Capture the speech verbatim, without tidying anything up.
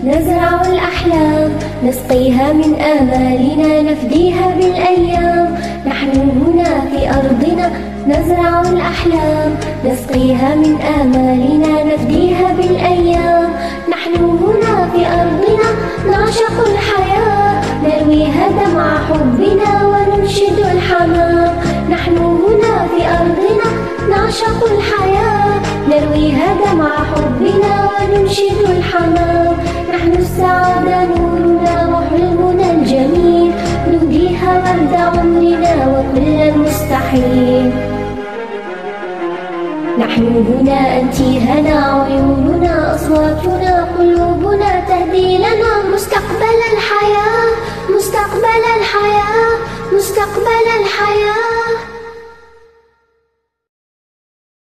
نزرع الأحلام نسقيها من آمالنا نفديها بالأيام. نحن هنا في أرضنا نزرع الأحلام نسقيها من آمالنا نفديها بالأيام. نحن هنا في أرضنا نعشق الحياة نرويها دمع حبنا وننشد الحمام. نحن هنا في أرضنا نعشق الحياة نرويها دمع حبنا وننشد الحمام. نحن السعادة نورنا وحلمنا الجميل نهديها ورد عمرنا وكل المستحيل. نحن هنا أنت هنا عيوننا أصواتنا قلوبنا تهدي لنا مستقبل الحياة مستقبل الحياة مستقبل الحياة.